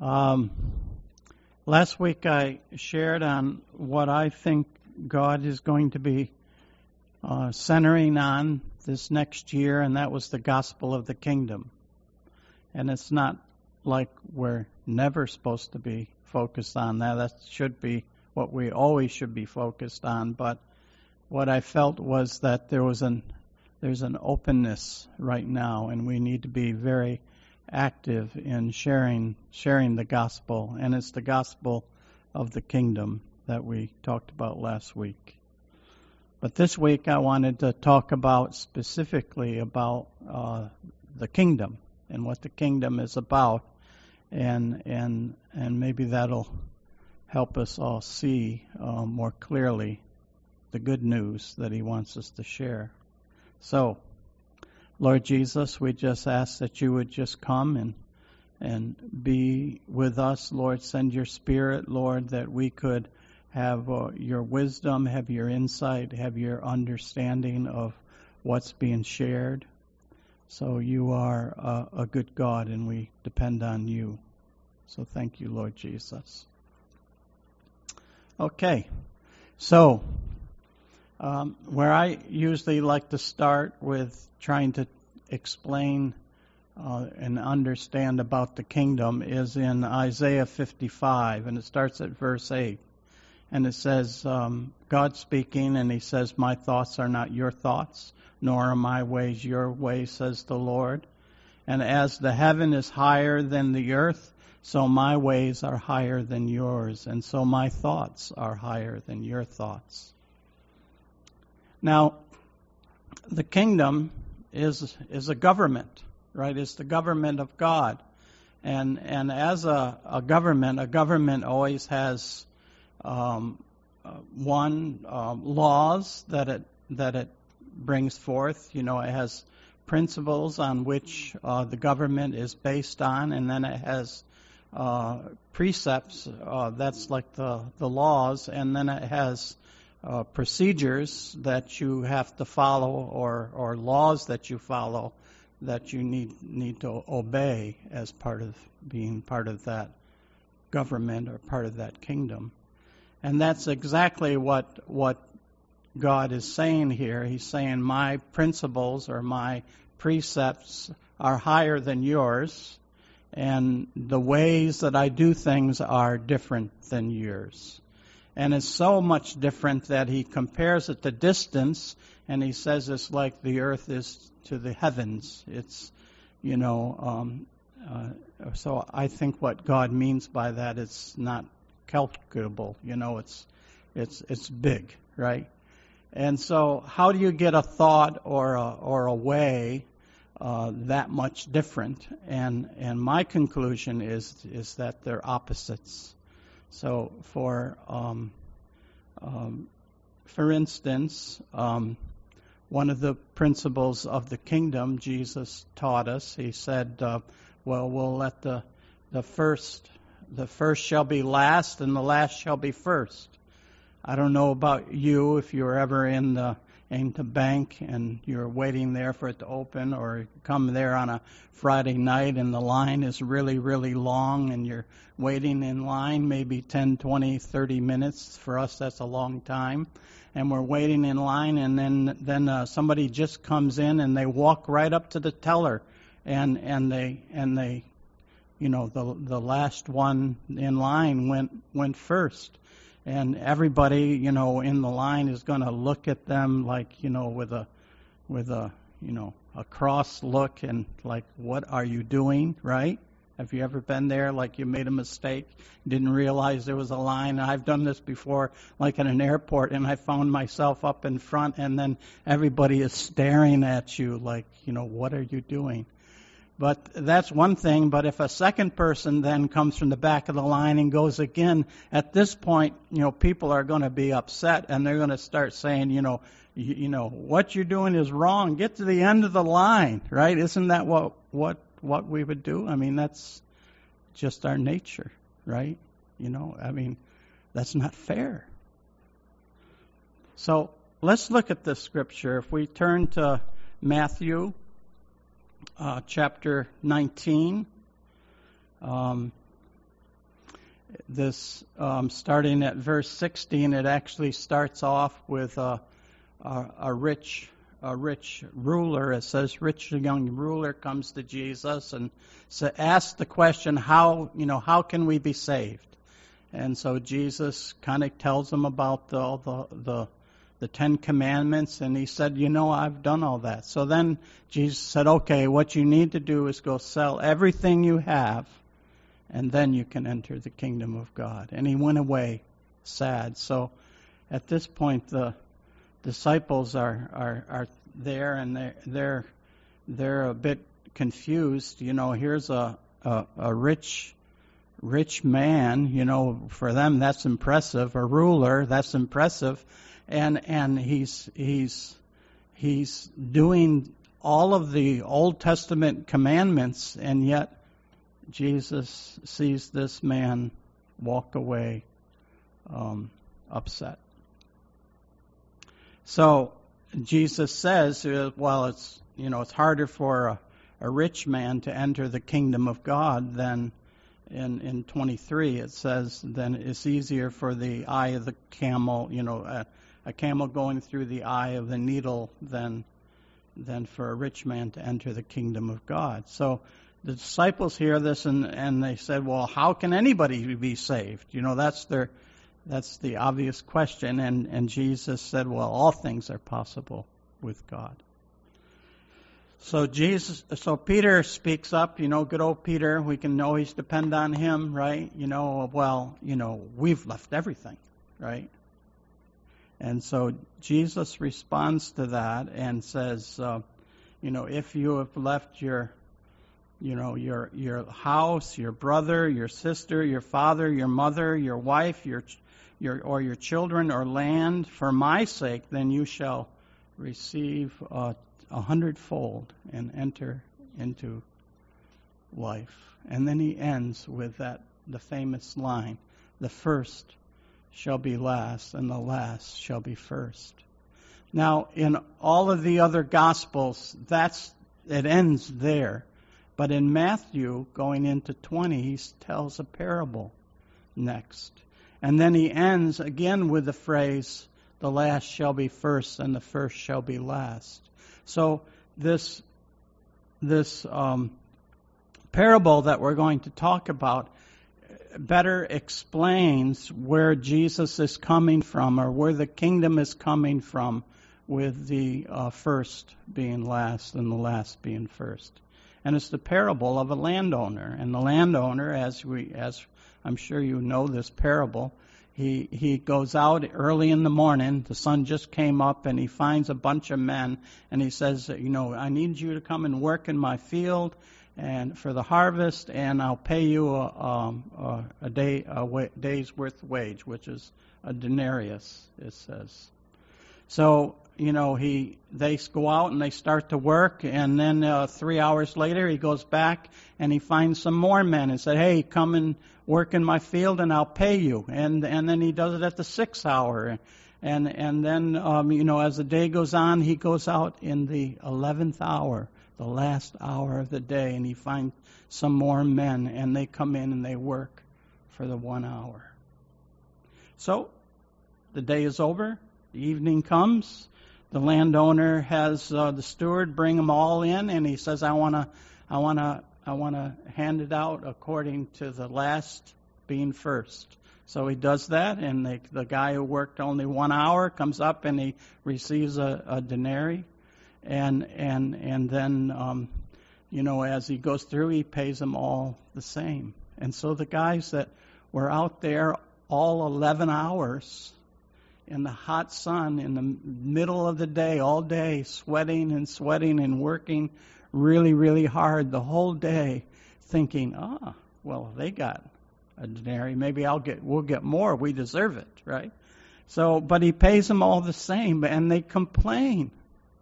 Um, Last week I shared on what I think God is going to be centering on this next year, and that was the gospel of the kingdom. And it's not like we're never supposed to be focused on that. That should be what we always should be focused on. But what I felt was that there's an openness right now, and we need to be very active in sharing the gospel, and it's the gospel of the kingdom that we talked about last week. But this week I wanted to talk about specifically about the kingdom and what the kingdom is about, and maybe that'll help us all see more clearly the good news that He wants us to share. So, Lord Jesus, we just ask that you would just come and be with us, Lord. Send your Spirit, Lord, that we could have your wisdom, have your insight, have your understanding of what's being shared. So you are a good God, and we depend on you. So thank you, Lord Jesus. Okay, so where I usually like to start with trying to explain and understand about the kingdom is in Isaiah 55, and it starts at verse 8. And it says, God speaking, and He says, my thoughts are not your thoughts, nor are my ways your ways, says the Lord. And as the heaven is higher than the earth, so my ways are higher than yours, and so my thoughts are higher than your thoughts. Now, the kingdom is a government, right? It's the government of God. And as a government always has laws that it brings forth. You know, it has principles on which the government is based on, and then it has precepts, that's like the laws, and then it has procedures that you have to follow, or laws that you follow that you need to obey as part of being part of that government or part of that kingdom. And that's exactly what God is saying here. He's saying my principles or my precepts are higher than yours, and the ways that I do things are different than yours. And it's so much different that He compares it to distance, and He says it's like the earth is to the heavens. It's, so I think what God means by that, it's not calculable. It's big, right? And so how do you get a thought or a way that much different? And my conclusion is that they're opposites. So for instance, one of the principles of the kingdom Jesus taught us, He said, we'll let the first shall be last and the last shall be first. I don't know about you, if you're ever in the bank and you're waiting there for it to open, or come there on a Friday night and the line is really, really long and you're waiting in line maybe 10, 20, 30 minutes. For us, that's a long time. And we're waiting in line, and then somebody just comes in and they walk right up to the teller, and they the last one in line went first. And everybody, in the line is going to look at them like, with a cross look, and like, what are you doing, right? Have you ever been there, like you made a mistake, didn't realize there was a line? I've done this before, like at an airport, and I found myself up in front, and then everybody is staring at you like, what are you doing? But that's one thing. But if a second person then comes from the back of the line and goes again, at this point, people are going to be upset, and they're going to start saying, what you're doing is wrong. Get to the end of the line, right? Isn't that what we would do? I mean, that's just our nature, right? That's not fair. So let's look at this scripture. If we turn to Matthew chapter 19, this starting at verse 16, it actually starts off with a rich ruler. It says, rich young ruler comes to Jesus and asks the question, how can we be saved? And so Jesus kind of tells him about the 10 Commandments, and he said, I've done all that. So then Jesus said, okay, what you need to do is go sell everything you have, and then you can enter the kingdom of God. And he went away sad. So at this point, the disciples are there, and they're a bit confused. Here's a rich man. For them that's impressive. A ruler, that's impressive, and he's doing all of the Old Testament commandments, and yet Jesus sees this man walk away upset. So Jesus says, it's harder for a rich man to enter the kingdom of God than in 23 it says, then it's easier for the eye of the camel, a camel going through the eye of the needle than for a rich man to enter the kingdom of God. So the disciples hear this and they said, well, how can anybody be saved? That's the obvious question. And Jesus said, well, all things are possible with God. So Peter speaks up, good old Peter. We can always depend on him, right? We've left everything, right? And so Jesus responds to that and says, if you have left your house, your brother, your sister, your father, your mother, your wife, your children or land for my sake, then you shall receive 100-fold and enter into life. And then he ends with the famous line, the first shall be last and the last shall be first. Now, in all of the other Gospels, it ends there. But in Matthew, going into 20, he tells a parable next. And then he ends again with the phrase, the last shall be first and the first shall be last. So this parable that we're going to talk about better explains where Jesus is coming from, or where the kingdom is coming from, with the first being last and the last being first. And it's the parable of a landowner. And the landowner, as I'm sure you know this parable, he goes out early in the morning, the sun just came up, and he finds a bunch of men, and he says, I need you to come and work in my field and for the harvest, and I'll pay you a day's worth of wage, which is a denarius, it says. So, they go out and they start to work, and then 3 hours later he goes back and he finds some more men and said, hey, come and work in my field and I'll pay you. And then he does it at the 6th hour. And then, as the day goes on, he goes out in the 11th hour, the last hour of the day, and he finds some more men, and they come in and they work for the 1 hour. So the day is over, the evening comes. The landowner has the steward bring them all in, and he says, I want to hand it out according to the last being first. So he does that, and the guy who worked only 1 hour comes up and he receives a denarii, and then as he goes through, he pays them all the same. And so the guys that were out there all 11 hours in the hot sun, in the middle of the day, all day, sweating and working really, really hard the whole day, thinking, they got a denarii, maybe we'll get more, we deserve it, right? So, but he pays them all the same, and they complain.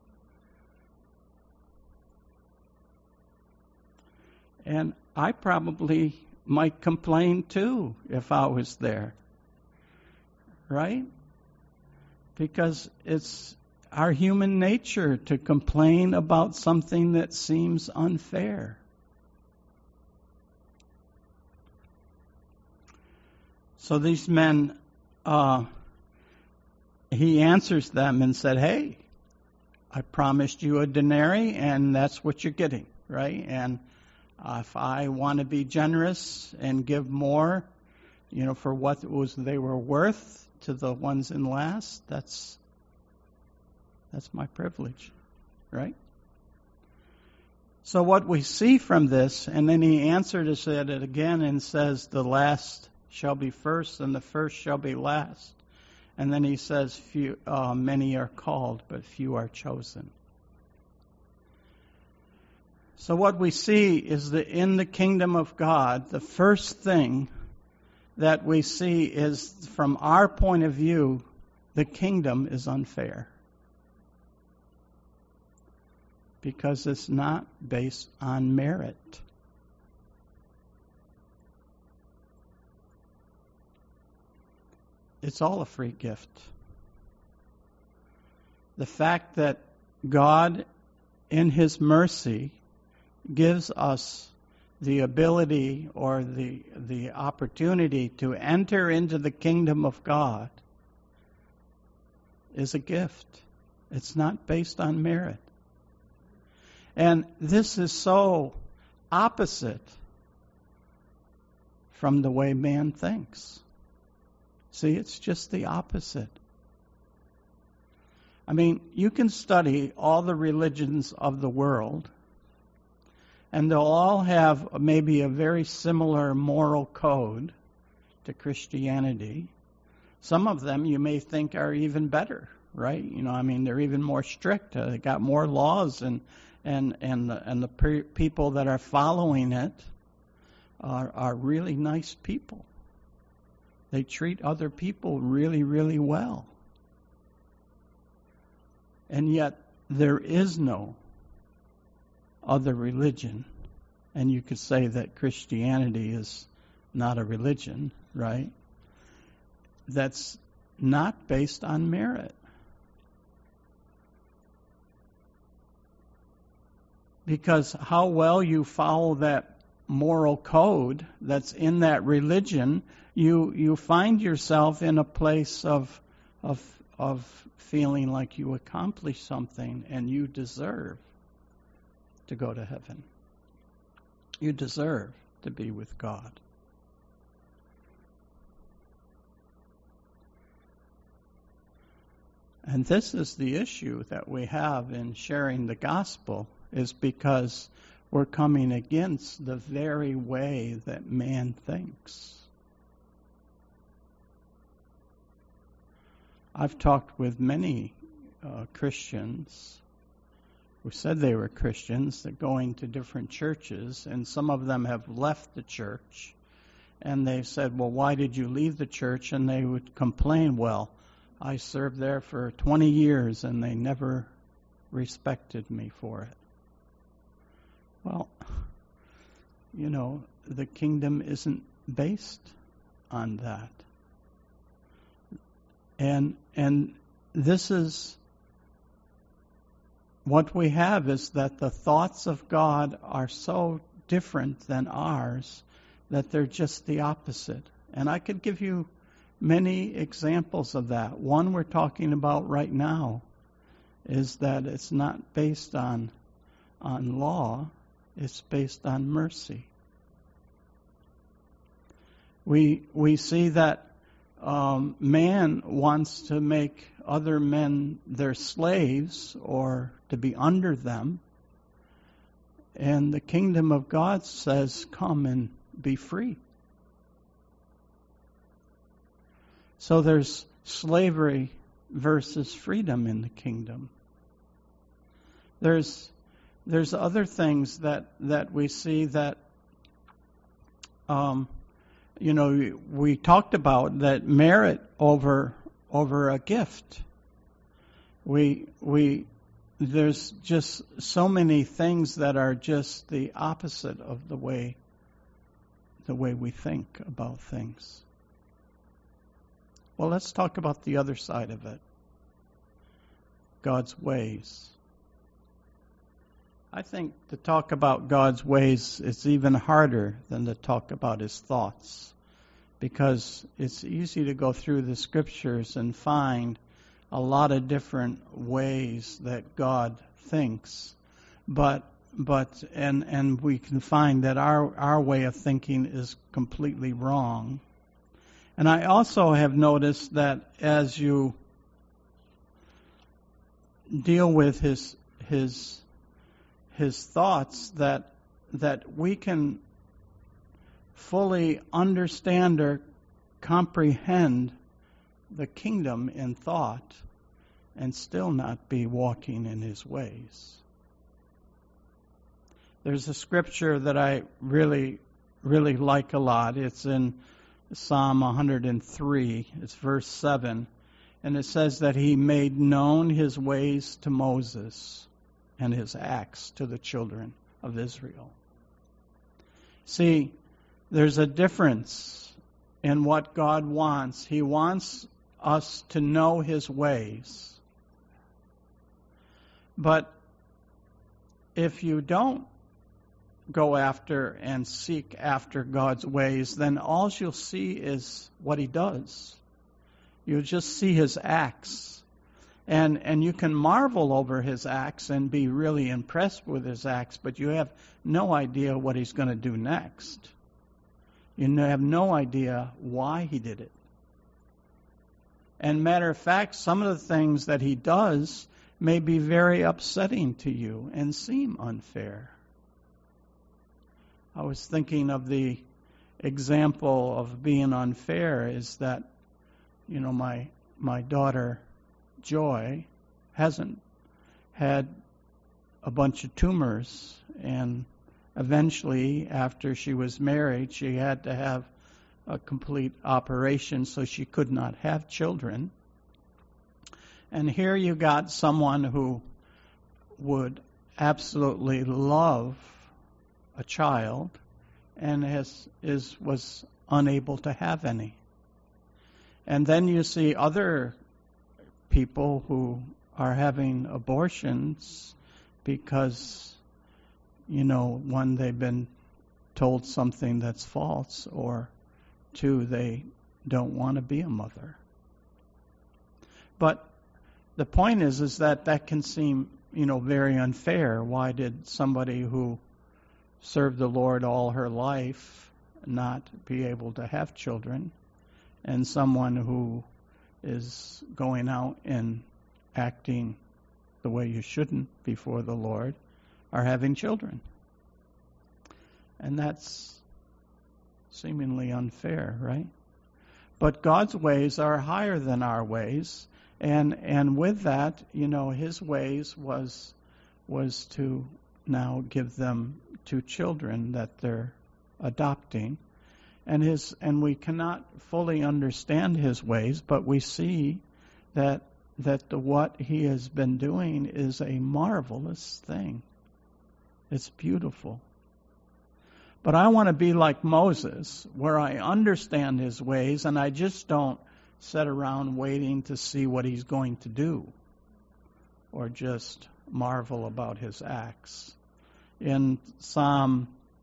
And I probably might complain too if I was there, right? Because it's our human nature to complain about something that seems unfair. So these men, he answers them and said, hey, I promised you a denarii, and that's what you're getting, right? And if I want to be generous and give more, for what they were worth to the ones in last, that's my privilege, right? So what we see from this, and then he answered us at it again and says, the last shall be first and the first shall be last. And then he says, many are called, but few are chosen. So what we see is that in the kingdom of God, the first thing that we see is, from our point of view, the kingdom is unfair. Because it's not based on merit. It's all a free gift. The fact that God, in His mercy, gives us the ability or the opportunity to enter into the kingdom of God is a gift. It's not based on merit. And this is so opposite from the way man thinks. See, it's just the opposite. I mean, you can study all the religions of the world, and they'll all have maybe a very similar moral code to Christianity. Some of them you may think are even better, right? They're even more strict. They got more laws, and the people that are following it are really nice people. They treat other people really, really well. And yet, there is no other religion. And you could say that Christianity is not a religion, right? That's not based on merit. Because how well you follow that moral code that's in that religion, you find yourself in a place of feeling like you accomplished something and you deserve to go to heaven. You deserve to be with God. And this is the issue that we have in sharing the gospel, is because we're coming against the very way that man thinks. I've talked with many Christians who said they were Christians, that going to different churches, and some of them have left the church, and they said, well, why did you leave the church? And they would complain, well, I served there for 20 years and they never respected me for it. Well, the kingdom isn't based on that. And this is what we have, is that the thoughts of God are so different than ours that they're just the opposite. And I could give you many examples of that. One we're talking about right now is that it's not based on law, it's based on mercy. We see that man wants to make other men their slaves or to be under them. And the kingdom of God says, come and be free. So there's slavery versus freedom in the kingdom. There's other things that we see that we talked about, that merit over a gift. There's just so many things that are just the opposite of the way we think about things. Well, let's talk about the other side of it. God's ways. I think to talk about God's ways is even harder than to talk about His thoughts, because it's easy to go through the scriptures and find a lot of different ways that God thinks, but we can find that our way of thinking is completely wrong. And I also have noticed that as you deal with his thoughts, that we can fully understand or comprehend the kingdom in thought and still not be walking in his ways. There's a scripture that I really, really like a lot. It's in Psalm 103. It's verse 7. And it says that he made known his ways to Moses and his acts to the children of Israel. See, there's a difference in what God wants. He wants us to know his ways. But if you don't go after and seek after God's ways, then all you'll see is what he does. You'll just see his acts. And you can marvel over his acts and be really impressed with his acts, but you have no idea what he's going to do next. You have no idea why he did it. And matter of fact, some of the things that he does may be very upsetting to you and seem unfair. I was thinking of the example of being unfair is that, my daughter Joy hasn't had a bunch of tumors, and eventually, after she was married, she had to have a complete operation so she could not have children. And here you got someone who would absolutely love a child and was unable to have any. And then you see other people who are having abortions because, one, they've been told something that's false, or two, they don't want to be a mother. But the point is that can seem, very unfair. Why did somebody who served the Lord all her life not be able to have children, and someone who is going out and acting the way you shouldn't before the Lord are having children? And that's seemingly unfair, right? But God's ways are higher than our ways, and with that, his ways was to now give them 2 children that they're adopting. And we cannot fully understand his ways, but we see that what he has been doing is a marvelous thing. It's beautiful. But I want to be like Moses, where I understand his ways and I just don't sit around waiting to see what he's going to do or just marvel about his acts. In Psalm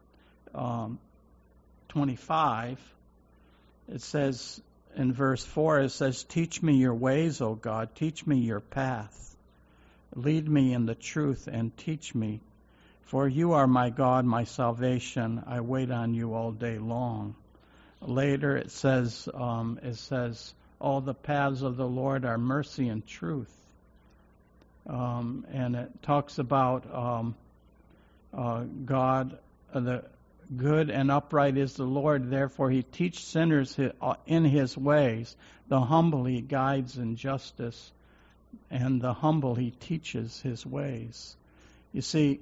25, it says in verse 4, it says, "Teach me your ways, O God, teach me your path. Lead me in the truth and teach me. For you are my God, my salvation. I wait on you all day long." Later it says, all the paths of the Lord are mercy and truth. And it talks about God, the good and upright is the Lord, therefore he teaches sinners in his ways. The humble he guides in justice, and the humble he teaches his ways. You see,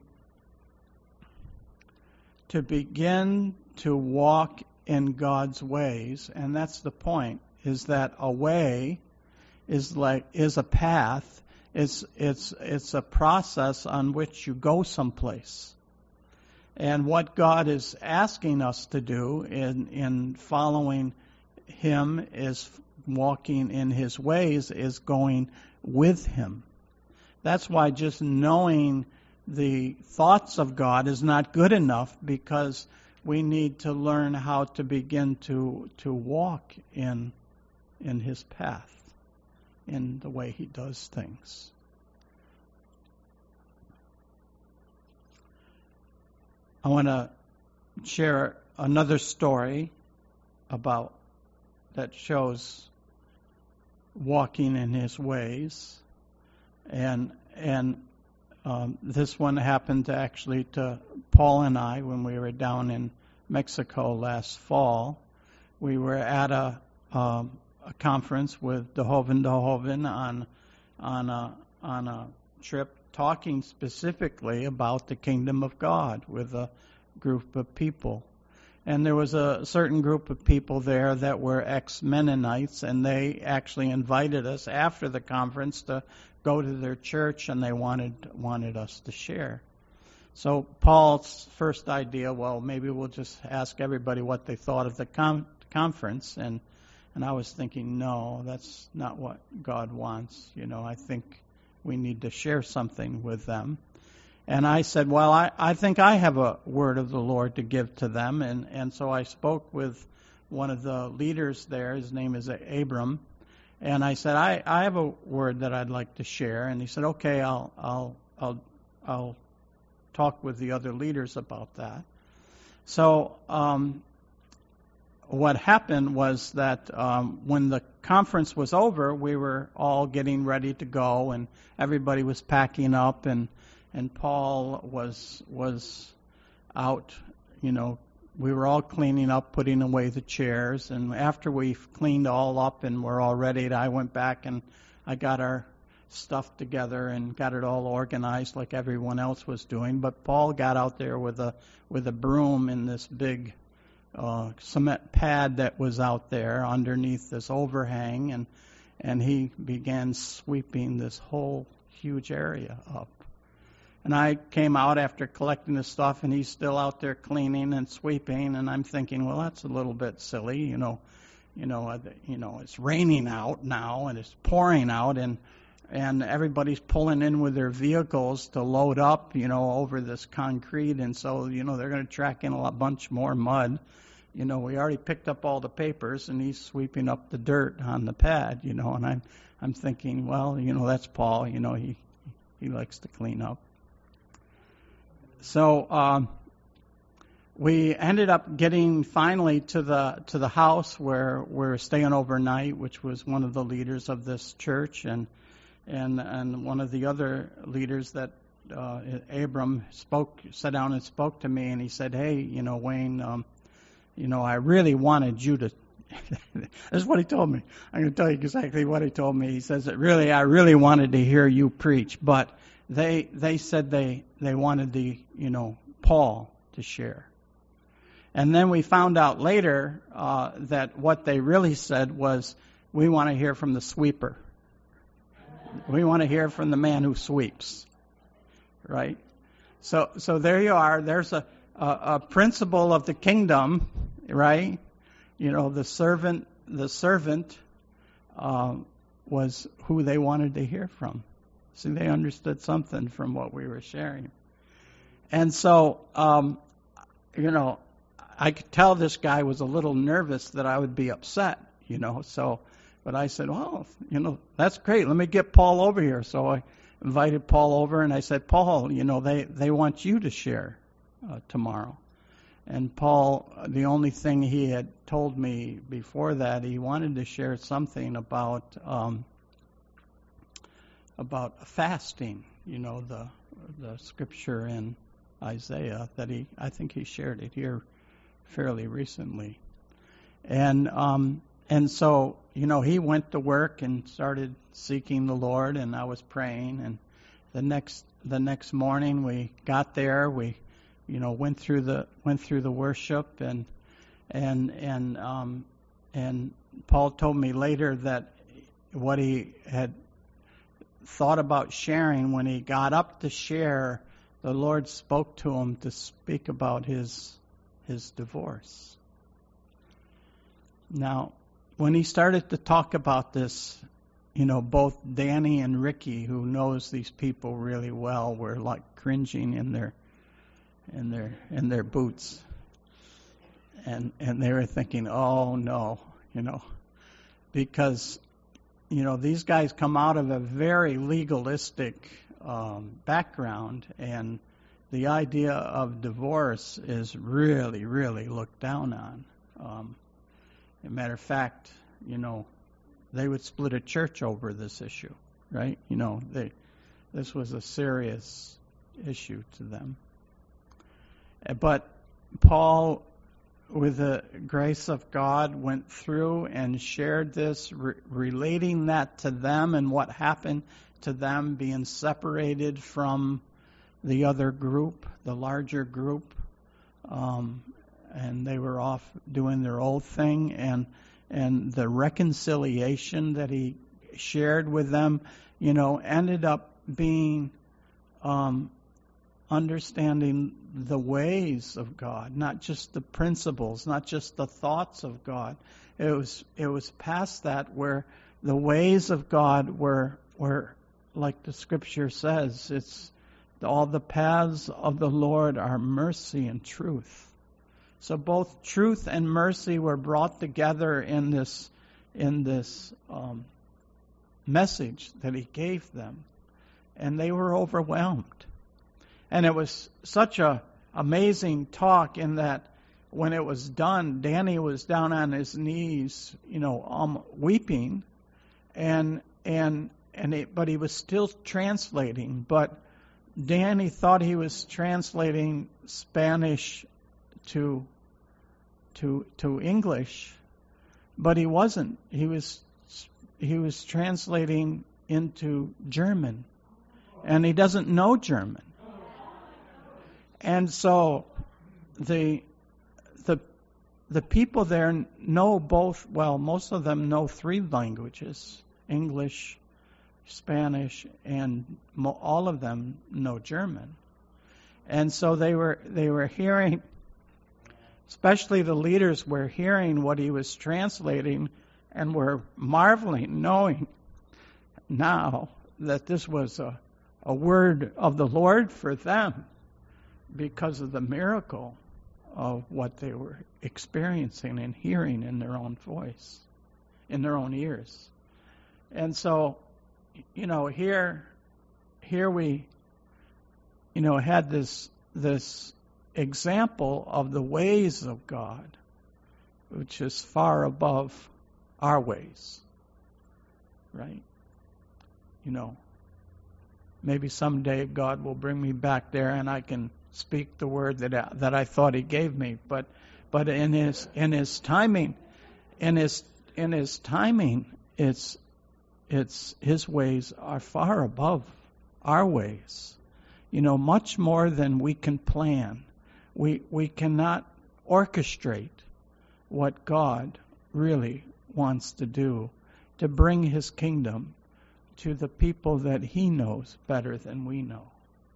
to begin to walk in God's ways, and that's the point, is that a way is a path. It's a process on which you go someplace. And what God is asking us to do in following him, is walking in his ways, is going with him. That's why just knowing the thoughts of God is not good enough, because we need to learn how to begin to walk in his path, in the way he does things. I want to share another story about that shows walking in his ways, and this one happened to Paul and I when we were down in Mexico last fall. We were at a conference with Dehoven on a trip, talking specifically about the kingdom of God with a group of people. And there was a certain group of people there that were ex-Mennonites, and they actually invited us after the conference to go to their church, and they wanted us to share. So Paul's first idea, well, maybe we'll just ask everybody what they thought of the conference, and I was thinking, no, that's not what God wants. I think we need to share something with them. And I said, well, I think I have a word of the Lord to give to them. And so I spoke with one of the leaders there. His name is Abram. And I said, I have a word that I'd like to share. And he said, okay, I'll talk with the other leaders about that. So what happened was that when the conference was over, we were all getting ready to go, and everybody was packing up, and Paul was out. We were all cleaning up, putting away the chairs, and after we cleaned all up and were all ready, I went back and I got our stuff together and got it all organized like everyone else was doing. But Paul got out there with a broom in this big cement pad that was out there underneath this overhang, and he began sweeping this whole huge area up. And I came out after collecting the stuff, and he's still out there cleaning and sweeping, and I'm thinking, well, that's a little bit silly, it's raining out now, and it's pouring out, and everybody's pulling in with their vehicles to load up, over this concrete, and so, they're going to track in a bunch more mud. We already picked up all the papers, and he's sweeping up the dirt on the pad, and I'm thinking, well, that's Paul, he likes to clean up. So we ended up getting finally to the house where we're staying overnight, which was one of the leaders of this church, and one of the other leaders that Abram sat down and spoke to me, and he said, hey, Wayne, I really wanted you to. This is what he told me. I'm going to tell you exactly what he told me. He says that I really wanted to hear you preach, but they said they wanted Paul to share. And then we found out later that what they really said was, we want to hear from the sweeper. We want to hear from the man who sweeps. Right? So there you are. There's a principle of the kingdom, right? The servant was who they wanted to hear from. See, they understood something from what we were sharing. And so, I could tell this guy was a little nervous that I would be upset, but I said, well, that's great. Let me get Paul over here. So I invited Paul over, and I said, Paul, they want you to share tomorrow. And Paul, the only thing he had told me before that, he wanted to share something about fasting, the scripture in Isaiah that I think he shared it here fairly recently. And so, he went to work and started seeking the Lord, and I was praying, and the next morning we got there, we went through the worship, and Paul told me later that what he had thought about sharing, when he got up to share, the Lord spoke to him to speak about his divorce. Now, when he started to talk about this, both Danny and Ricky, who knows these people really well, were like cringing in their boots. And they were thinking, oh no, because these guys come out of a very legalistic background, and the idea of divorce is really, really looked down on. As a matter of fact, they would split a church over this issue, right? This was a serious issue to them. But Paul, with the grace of God, went through and shared this, relating that to them and what happened to them being separated from the other group, the larger group, and they were off doing their own thing, and the reconciliation that he shared with them, ended up being understanding the ways of God, not just the principles, not just the thoughts of God. It was past that, where the ways of God were like the scripture says, it's all the paths of the Lord are mercy and truth. So both truth and mercy were brought together in this message that he gave them, and they were overwhelmed. And it was such a amazing talk, in that when it was done, Danny was down on his knees, weeping, but he was still translating. But Danny thought he was translating Spanish to English, but he wasn't. He was translating into German, and he doesn't know German. And so the people there know both, well, most of them know 3 languages, English, Spanish, and all of them know German. And so they were hearing, especially the leaders were hearing what he was translating, and were marveling, knowing now that this was a word of the Lord for them, because of the miracle of what they were experiencing and hearing in their own voice, in their own ears. And so, here we, had this example of the ways of God, which is far above our ways, right? Maybe someday God will bring me back there and I can speak the word that I thought He gave me. But in His timing, it's His ways are far above our ways. Much more than we can plan. We cannot orchestrate what God really wants to do to bring His kingdom to the people that He knows better than we know.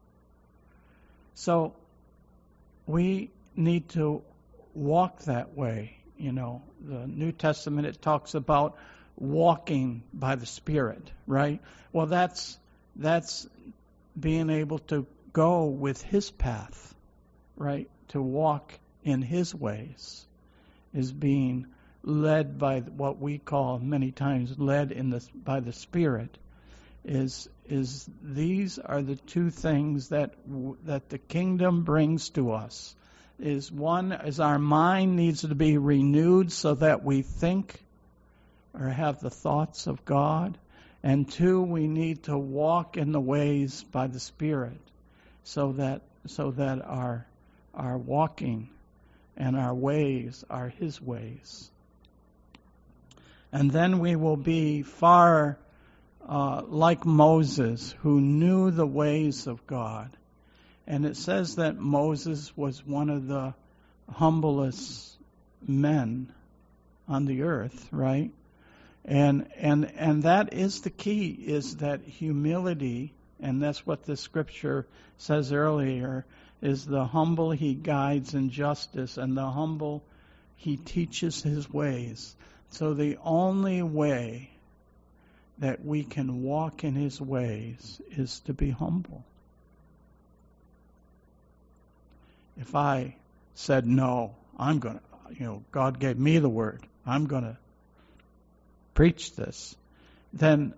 So we need to walk that way. The New Testament, it talks about walking by the Spirit, right? Well, that's being able to go with His path, right? To walk in His ways is being led by what we call many times led by the Spirit. Is these are the 2 things that the kingdom brings to us. One is our mind needs to be renewed so that we think or have the thoughts of God, and 2, we need to walk in the ways by the Spirit, so that our walking and our ways are His ways. And then we will be far like Moses, who knew the ways of God. And it says that Moses was one of the humblest men on the earth, right? And that is the key, is that humility, and that's what the scripture says earlier, is the humble He guides in justice, and the humble He teaches His ways. So the only way that we can walk in His ways is to be humble. If I said, no, God gave me the word. I'm going to preach this. Then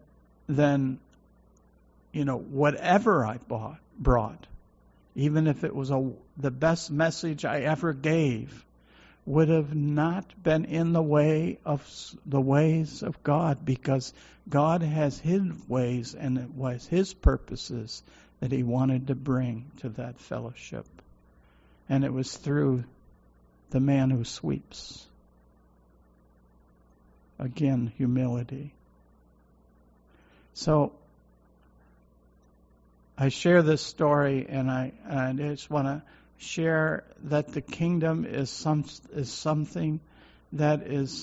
whatever I brought, even if it was the best message I ever gave, would have not been in the way of the ways of God, because God has His ways, and it was His purposes that He wanted to bring to that fellowship. And it was through the man who sweeps. Again, humility. So I share this story, and I just want to share that the kingdom is something that is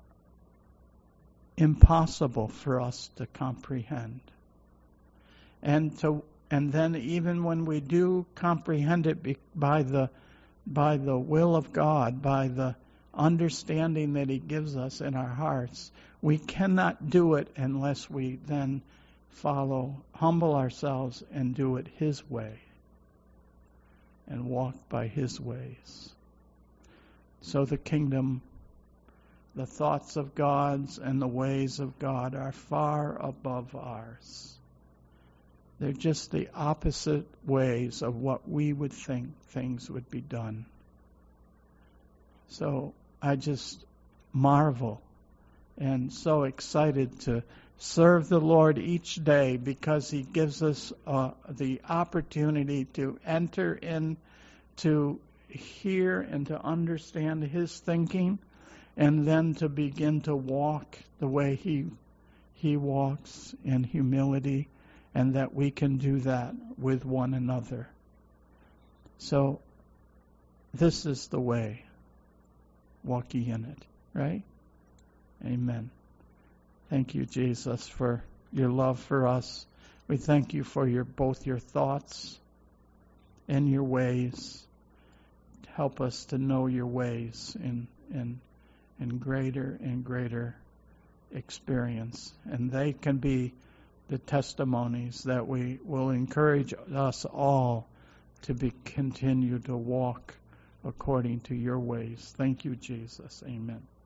impossible for us to comprehend. And then even when we do comprehend it by the will of God, by the understanding that He gives us in our hearts, we cannot do it unless we then humble ourselves and do it His way and walk by His ways. So the kingdom, the thoughts of God's and the ways of God are far above ours. They're just the opposite ways of what we would think things would be done. So I just marvel and so excited to serve the Lord each day, because He gives us the opportunity to enter in, to hear and to understand His thinking, and then to begin to walk the way He walks in humility, and that we can do that with one another. So this is the way. Walk ye in it, right? Amen. Thank you, Jesus, for your love for us. We thank you for both your thoughts and your ways. Help us to know your ways in greater and greater experience. And they can be the testimonies that we will encourage us all to continue to walk according to your ways. Thank you, Jesus. Amen.